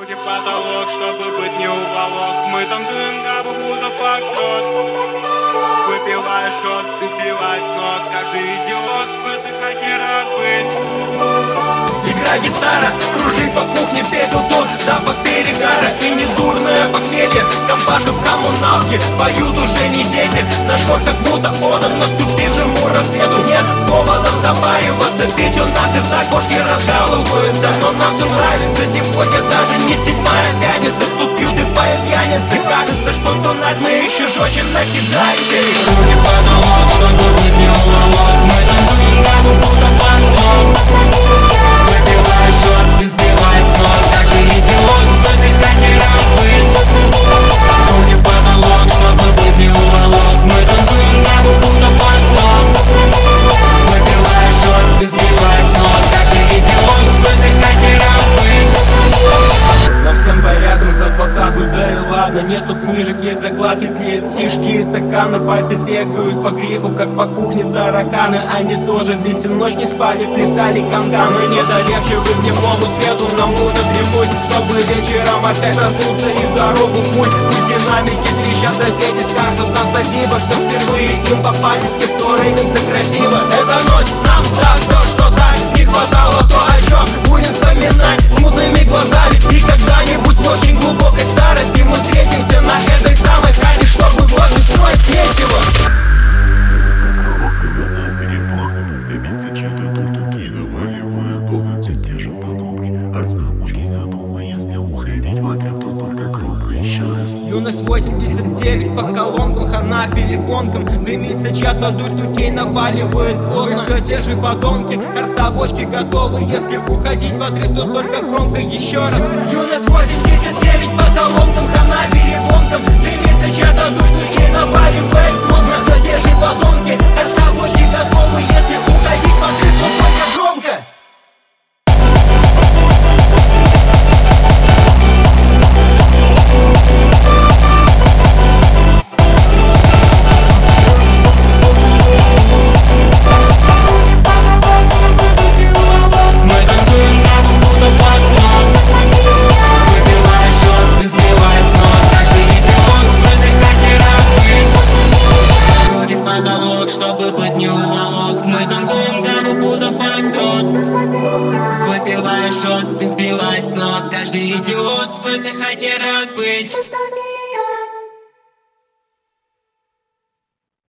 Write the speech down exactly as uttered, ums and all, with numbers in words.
Руки в потолок, чтобы быть не уволок. Мы танцуем габу, будто фокстрот. Выпивая шот, ты сбивать с ног. Каждый идиот в этой хате рад быть. Игра гитара, кружись по кухне, пепел тот, запах перегара и недурное похмелье. Компашка в коммуналке, поют уже не дети. Наш ход как будто отдан наступившему рассвету. Нет поводов запариваться, ведь у нас и так бошки раскалываются. Но нам все нравится, сегодня даже не седьмая пятница. Тут пьют и поют пьяницы, кажется, что тонать мы еще жестче накидаемся. Руки в потолок, чтобы быть не уволок. Мы танцуем габу, будто фокстрот. Выпивая шот, избивает с ног. Каждый идиот в этой хате рад быть. Руки в потолок, чтобы быть не уволок. Мы танцуем габу, будто фокстрот. Выпивая шот, избивает с ног. Каждый идиот в этой хате рад быть. На всем порядком за двадцатку, да и ладно. Нету книжек, есть закладки, тлеют сишки и стаканы. Пальцы бегают по грифу, как по кухне тараканы. Они тоже, ведь всю ночь не спали, плясали канганы. Недоверчивы к дневному свету, нам нужно вдремнуть, чтобы вечером опять проснуться и дорогу в путь. Пусть динамики трещат, соседи скажут нам спасибо, что впервые им попались те, кто рейвится красиво. Эта ночь нам даст все, что так не хватало, то, о чем будем вспоминать с мутными глазами. И когда-нибудь в очень глубокой старости мы встретимся на этой самой хате, чтобы вновь устроить месиво. Юность восемьдесят девять, по колонкам, хана перепонкам. Дымится чья-то дурь, тукей наваливает плотно. Мы все те же подонки, карста бочки готовы. Если уходить в отрыв, то только громко еще раз. Юность восемьдесят девять, по колонкам, хана перепонкам. Дымится чья-то дурь, тукей наваливает плотно. Все те же подонки, карста бочки готовы. Если уходить в отрыв, то только громко. Чтобы быть не уволок. Мы танцуем гамму, будто фокстрот. Выпивая шот, ты сбивает с ног. Каждый идиот в этой хате рад быть.